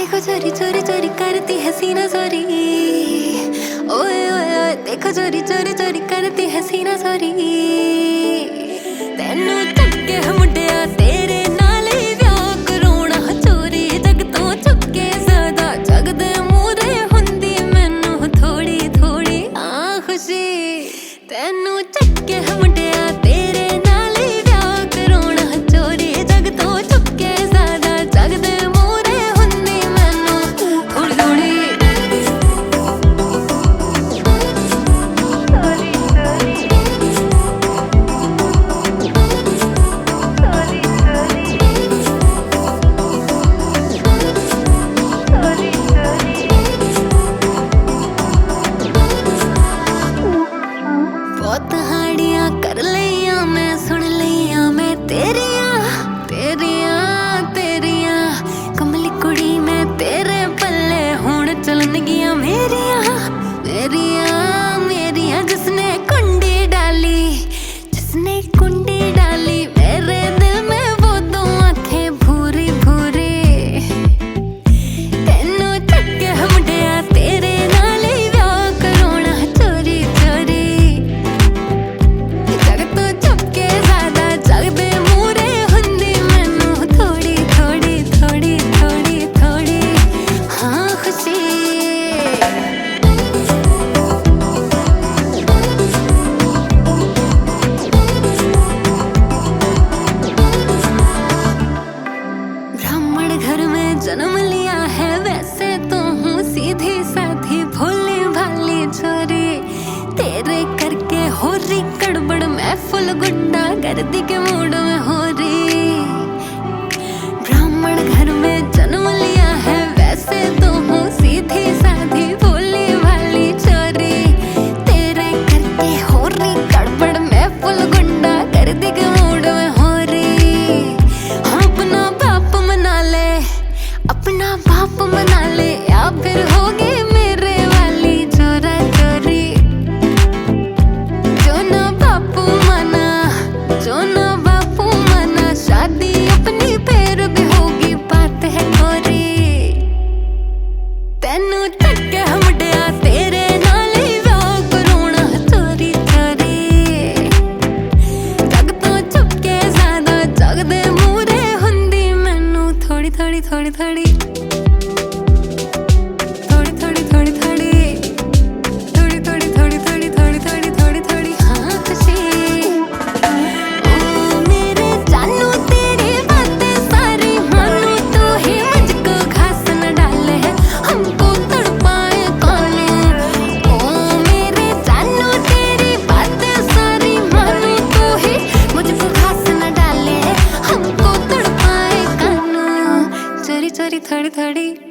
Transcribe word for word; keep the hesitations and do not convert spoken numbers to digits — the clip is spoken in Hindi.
देखो चोरी चोरी चोरी करती है सीना चोरी, ओए ओए ओए देखो चोरी चोरी चोरी करती है सीना चोरी। तेनू चक्के मुंडिया तेरे नाल ही व्याह कराउणा चोरी, जग तो चुके ज्यादा जग दे मूरे हुंदी मैनू थोड़ी थोड़ी आ खुशी। तेनू चक्के मुंडिया तेरे नाल ही व्याह कराउणा चोरी, जग तो चुके ज्यादा जग दे मूरे हुंदी मैनू थोड़ी थोड़ी। बहुत हाड़ियां कर लिया मैं, सुन लिया मैं तेरिया तेरिया तेरिया। कमली कुड़ी मैं तेरे पल्ले हुण चलन गिया मेरिया मेरिया मेरिया। जिसने कुंडी डाली जिसने कुंडी डाली मेरे दिल में वो दो आंखें भूरी भूरी। तेनू चक्के मुंडिया तेरे नाल ही व्याह कराउणा चोरी चोरी, जग तो चुपके ज्यादा जग दे मूरे हुंदी मैनू थोड़ी थोड़ी थोड़ी थोड़ी थोड़ी हाँ खुशी। ब्राह्मण घर में जन्म लिया है, वैसे तो हूँ सीधी साधी भोली भाली छोरी। तेरे करके हो रही गड़बड़ मैं फुल गुंडा गर्दी के मूड में हो रही। ब्राह्मण घर में जन्म लिया है, वैसे तो हूँ सीधी साधी भोली भाली छोरी। तेरे करके हो रही गड़बड़ मैं फुल गुंडा गर्दी के मूड में हो रही। हाँ, अपना बाप मना ले अपना बाप मना ले, या फिर होगी मेरे वाली चोरा चोरी। जो ना बापू मना जो ना बापू मना, शादी अपनी फिर भी होगी बात है गोरी। तेनू चक्के मुंडिया तेरे नाल ही व्याह कराउणा चोरी चोरी, जग तो चुपके ज्यादा जग दे मूरे हुंदी मैनू थोड़ी थोड़ी थोड़ी थोड़ी थोड़ी थोड़ी थोड़ी थोड़ी थोड़ी थोड़ी थोड़ी थोड़ी थोड़ी थोड़ी थोड़ी थोड़ी हाँ खुशी। ओ मेरे जानू तेरी बातें सारी मानू, तू ही मुझको घास न डाले हमको तड़पाए कौन। ओ मेरे जानू तेरी बातें सारी मानू, तू ही मुझको घास न डाले हमको तड़पाए कानू। चोरी चोरी थोड़ी थोड़ी